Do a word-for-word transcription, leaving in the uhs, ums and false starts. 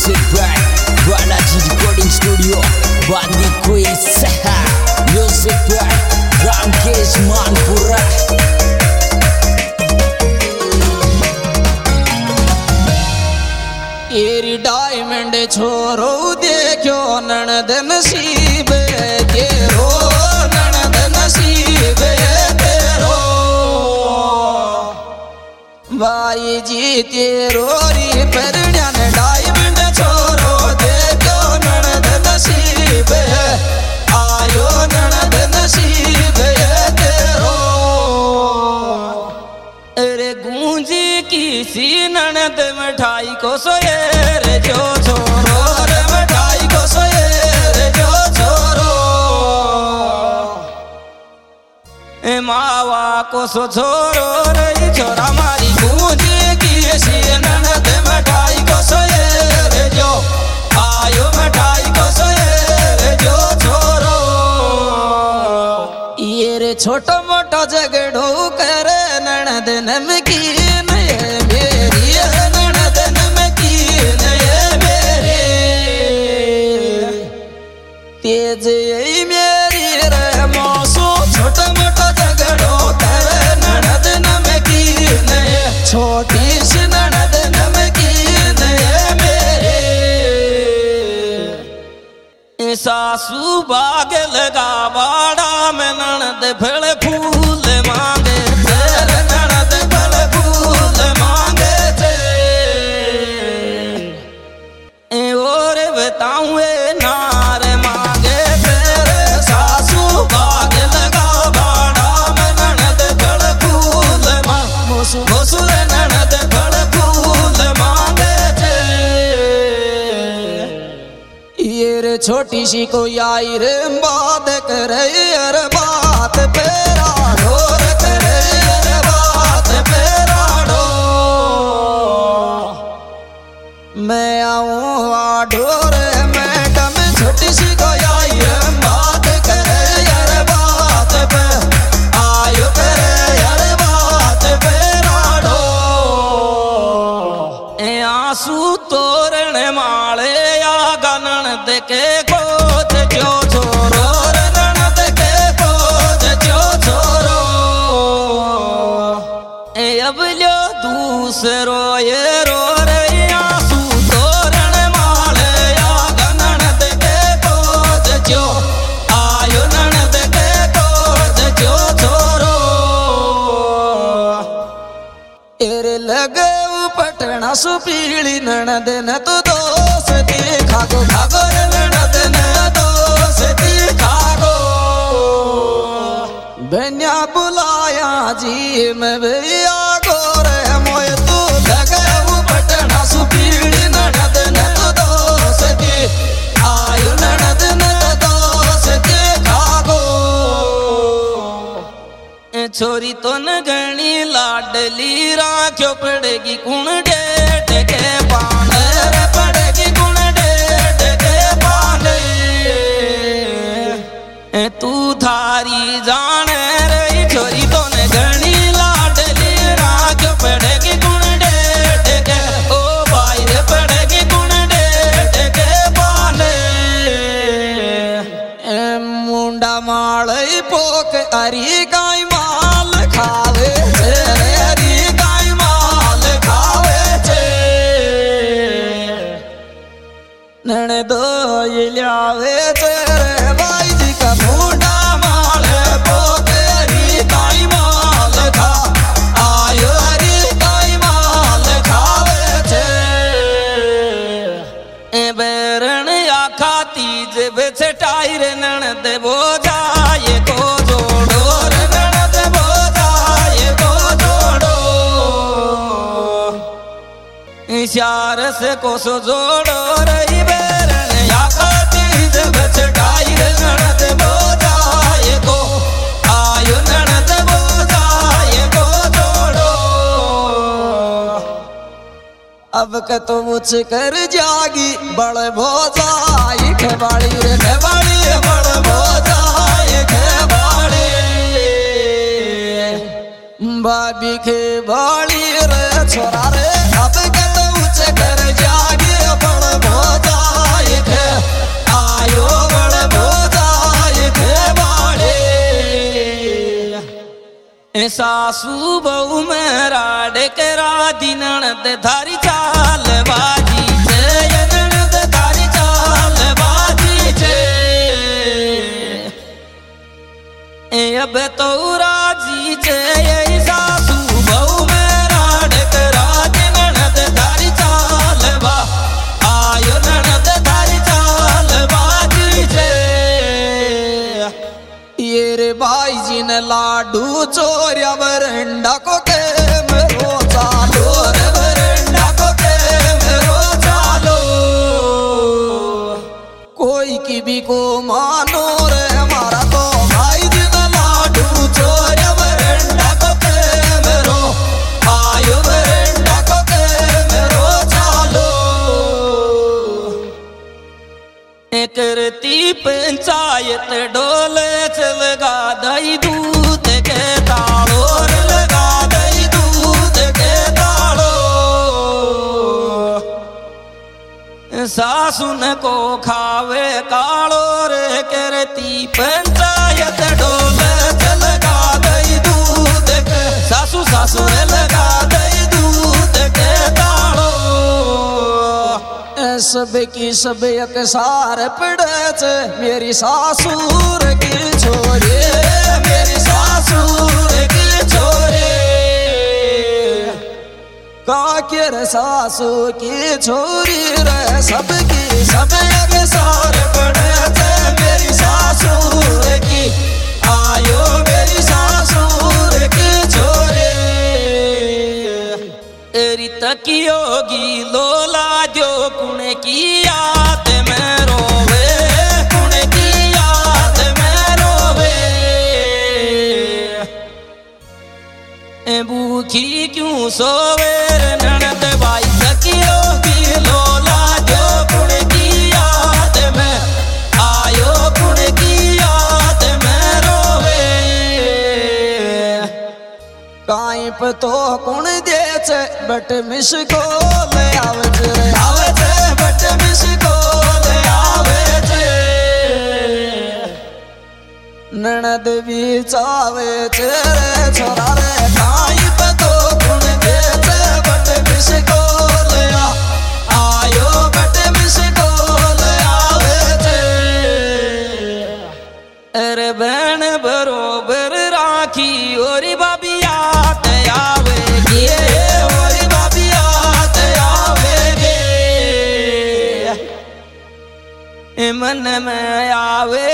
Music by Balaji Recording Studio, Bandi Quiz. Music by Ramkesh Manpura. एरी diamond छोरो देखो ननद नसीब के रो ननद नसीब तेरो भाई जी तेरो री परण्यान डायमंड छोरो देखो ननद नसीब आयो ननद नसीब तेरो अरे गूंजी किसी ननद मिठाई को सोए रे जो छोरो रे मिठाई को सोए रे जो छोरो ए मावा को सो छोरो रे छोरा मारी गूंजी किसी ननद मिठाई को सोए रे जो आयो मिठाई को सोए रे जो छोरो ये रे छोटा मोटा झगड़ो करे ननद नमकीन तेज यही मेरी रे मौसो छोटा मोटा झगड़ो करे ननद नमकीन छोटी सी ननद नमकीन मेरे सासू बाग लगा बाड़ा में ननद फल फूल मांगे तेरे ननद फल फूल मांगे थे और बताऊं नार घोसुल ननद फल फूल मांगे थे ये रे छोटी सी कोई आई रे बात करे अरे बात पेरा ढोर करे अरे बात पेरा ढो मैं आऊं आ ढोर मैडम छोटी सी कोई आई रे बात करे अरे बात पे आयो करे अरे बात पे आंसू तोरण माले या गनन देके गोद जो छोरो ननद के गोद जो छोरो ए अब लो दूसरो ये रो रे आंसू तोरण माले या गनन देके गोद जो आयो ननद के गोद जो छोरो एरे लगे पटना सुपीली ननद न तो दोस्ती खागो खागो ननद न दोस्ती खागो बन्या बुलाया जी मैं भैया गोरे मोय तू लगे पटना सुपीली ननद न तो दोस्ती आयो ननद न तो दोस्ती खागो छोरी तो न गणी लाडली राख्यो पड़ेगी कुण डेट के पाने रे पड़ेगी कुण डेट के पाने तू थारी जाने रे छोरी तो न गणी लाडली राख्यो पड़ेगी कुण डेट के ओ भाई रे पड़ेगी कुण डेट के पाने मुंडा मालई पोक अरी गाय खावे रे हरी गाय माल खावे छे ननदो लावे रे भाई जी का मुंडा माल पोके हरी गाय माल खा आयो हरी गाय माल खावे छे ए बेरण आखा तीज बेचटाई रे ननद बोझाए को जोड़ो रे ननद इशार से कोसो जोड़ो रही बेरन या तीज बचटाई रे ननद बोझाए को आयो ननद बोझाए को जोड़ो अब कतो मुझ कर जागी बड़ बोझाई खेवाड़ी रे खेवाड़ी बड़ बोझाई खेवाड़ी भाभी खेवाड़ी रे छोरा रे अब कतो मुझ कर जागी बड़ सासू बहु मेरा डेकरा दी ननद धारी चाल बाजी छे ननद धारी चाल बाजी छे अब तो राजी छे सासू बहु मेरा डेकरा दी ननद धारी चाल बा आयो ननद धारी चाल बाजी छे ये रे भाई जी ने लाडू चोरिया वरंडा को के मेरो चालो रे वरंडा को के मेरो चालो कोई की भी को मानो रे हमारा तो भाई जी ने लाडू चोरिया वरंडा को के मेरो आयो वरंडा को के मेरो चालो करती पंचायत डोले चल गा दई दूध के तालो लगा दई दूध के तालो सासुन को खावे कालो रे करती पंचायत डोले चल गा दई दूध के सासू सासू लगा दई दूध के तालो सब की सब एक सार पड़े मेरी सासुर की छोरे मेरी सासुर की छोरे काकेर सासू की छोरी रे सबकी सब एक सार पड़े मेरी सासुर की आयो मेरी सासुर की छोरे एरी तकियोगी लोला जो कुण की याद में रोवे कुण की याद में रोवे भूखी क्यों सोवे ननद भाई तकियोगी लोला जो कुण की याद में आयो कुण की याद में रोवे काई पे तो कुण दे बट मिस को ले आवे रे आवे छे बट मिस को ले आवे छे ननद भी चावे छे रे छोरा रे काई पे तो कुण दे छे बट मिस को ले आयो बट मिस को ले आवे छे अरे बहन बरोबर राखी ओरी बाबी याद आवेगी मन में आवे